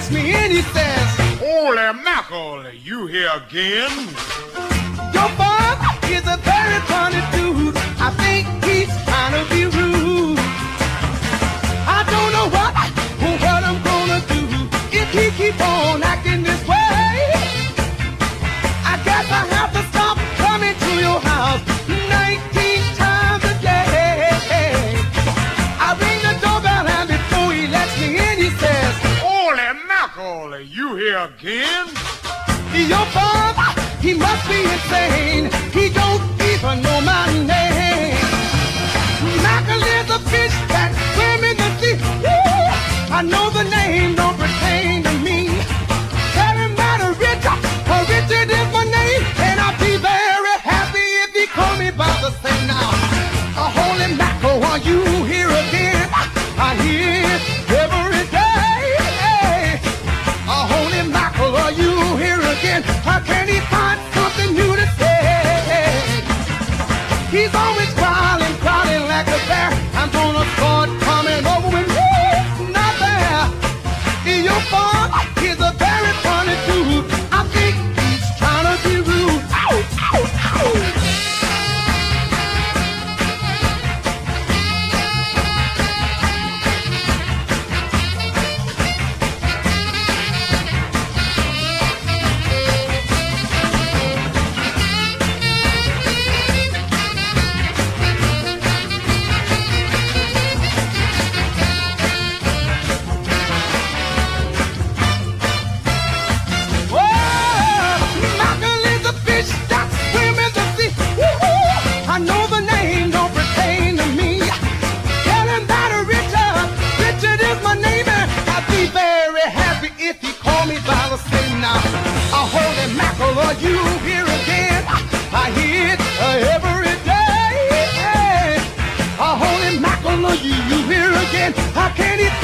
lets me in, he says, Holy mackerel, you here again? your father is a very funny dude. I think he's trying to be rude. I don't know what I'm gonna do if he keep on acting this way. I guess I have to stop coming to your house 19 times a day. I ring the doorbell and before he lets me in, he says, Holy mackerel, you here again? your father, he must be insane. He don't even know my name. Mackerel is a fish that swim in the sea. Woo! I know the name don't pertain to me. Tell him that Richard is my name, and I'll be very happy if he call me by the same now. Holy mackerel, are you here again? I hear it every day. Holy mackerel, are you here again? How can he find something new to say? He's always growling like a bear. I'm gonna start coming over with me. Not there. Your father is a very funny dude. I think he's trying to be rude. Ow, ow, ow. Are you here again? I hear it every day. Holy mackerel, are you here again? How can he